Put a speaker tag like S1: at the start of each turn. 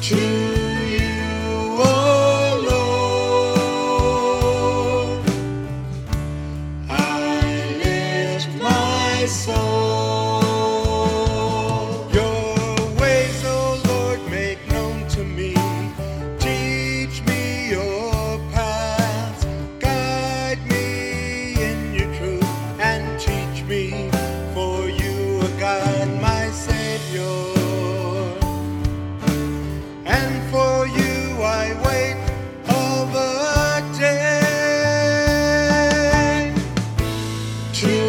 S1: to you, oh Lord, I lift my soul. Your ways, oh Lord, make known to me. Teach me your paths. Guide me in your truth and teach me, for you are God, my Savior. And for you I wait all the day. To